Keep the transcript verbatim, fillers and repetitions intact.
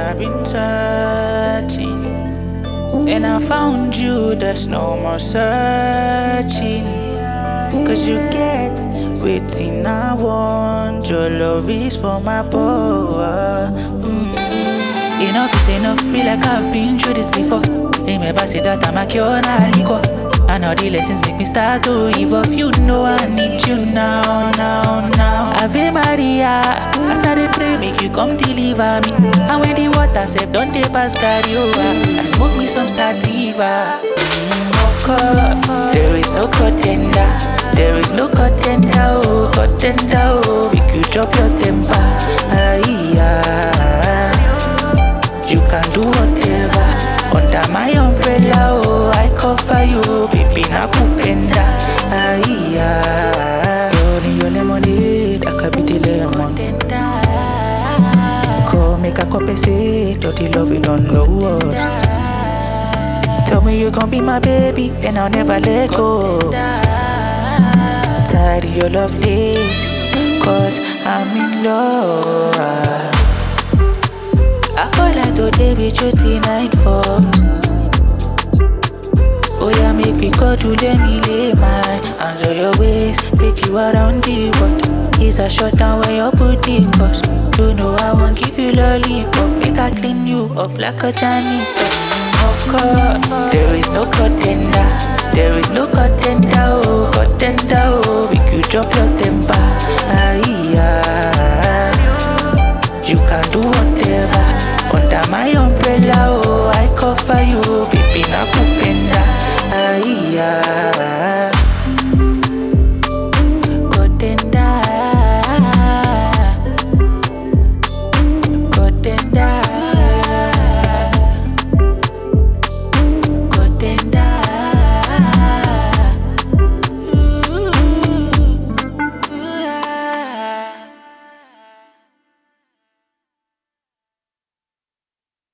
I've been searching, and I found you, there's no more searching. Cause you get waiting, I want your love is for my power. Mm. Enough is enough, be like I've been through this before. Remember, say that I'm a cure, not liquor. And all the lessons make me start to evolve. You know I need you now, now, now. Ave Maria, as I dey pray, make you come deliver me. And when the water said, don't they pass carry over, I smoke me some sativa. Mm, of course, there is no contender. There is no contender, oh, contender, oh. Make you drop your temper, ah, yeah. You can do whatever under my umbrella, oh, I cover you, baby, na kupenda, ah, yeah. Only your lemonade, I can be the lemon. Come make a compensate, dirty love you don't know what. Tell me you gon' be my baby, and I'll never let go. Tired of your love days, cause I'm in love. I fall like today with you tonight for. Oh yeah, make me go to let me lay my hands on your waist, take you around the world. It's a short down where your booty goes. You know I won't give you lollipop, make I clean you up like a janitor. Of course, there is no contender. There is no contender, oh, contender, oh. Make you drop your temper, ah, yeah. You can do whatever under my umbrella,